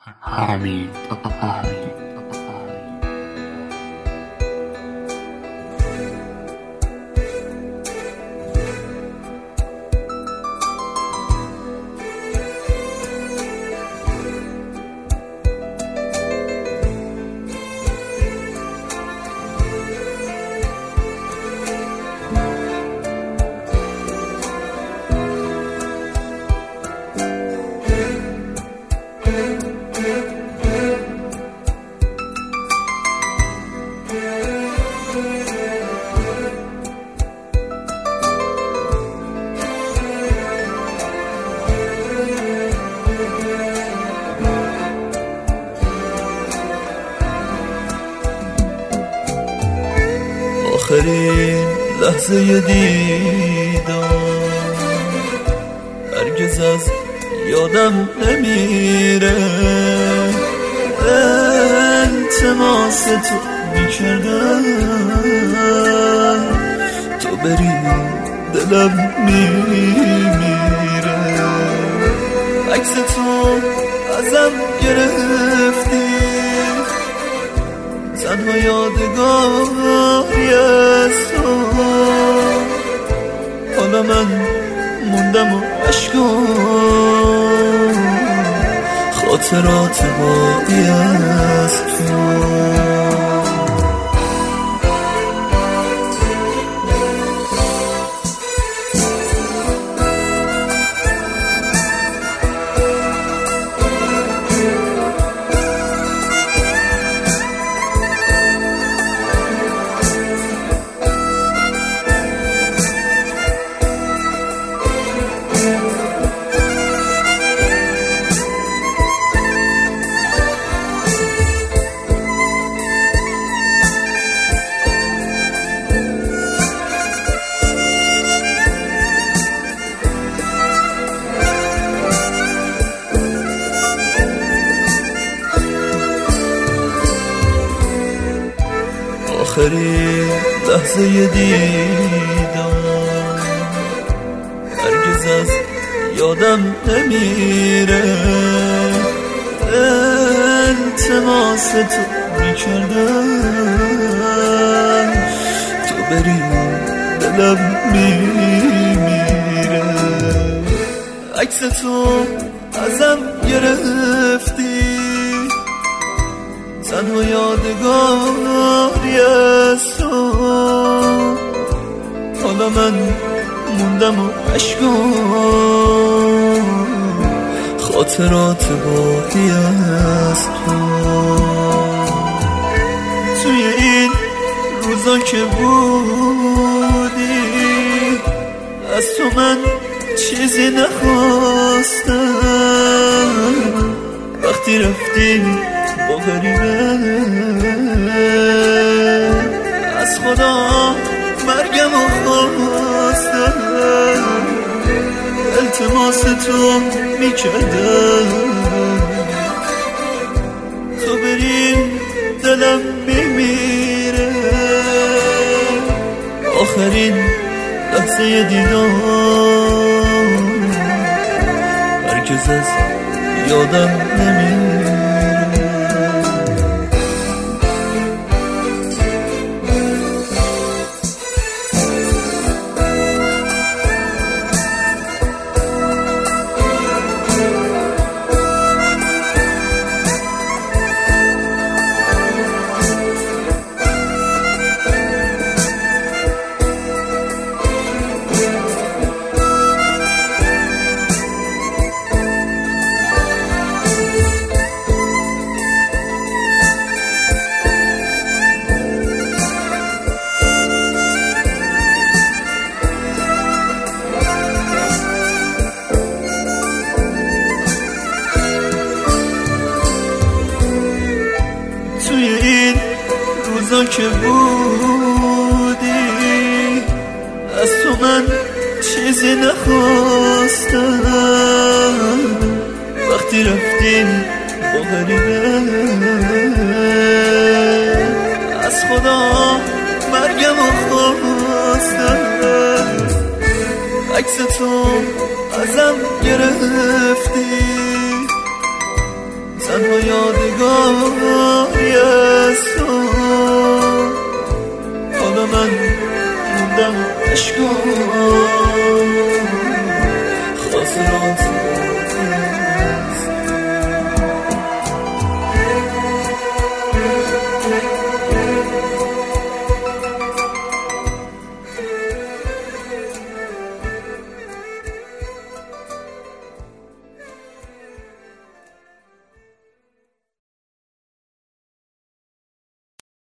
همین آخرین لحظه دیدم هرگز از یادم نمیره. التماس تو میکردم تو بری دلم میمیره. عکس تو ازم گرفتی تنها یادگاری از تو. حالا من موندم و عشقم خاطرات باقی از تو. آخرین لحظه دیدم هرگز از یادم نمیره. التماس تو میکردم تو بری دلم میمیره. عکس تو ازم گرفتی تنها یادگاری از تو. حالا من موندم و عشقم خاطرات باقی از تو. توی این روزا که بودی از تو من چیزی نخواستم. وقتی رفتی با غریبه از خدا مرگم رو خواستم. التماس تو میکردم تو بری دلم میمیره. آخرین لحظه دیدم هرگز از یادم نمیره. روزا که بودی از تو من چیزی نخواستم. وقتی رفتیم با غریبه از خدا مرگم رو خواستم. عکس تو ازم گرفتی تنها یادگاری از تو. حالا من موندم اشکا خاطرات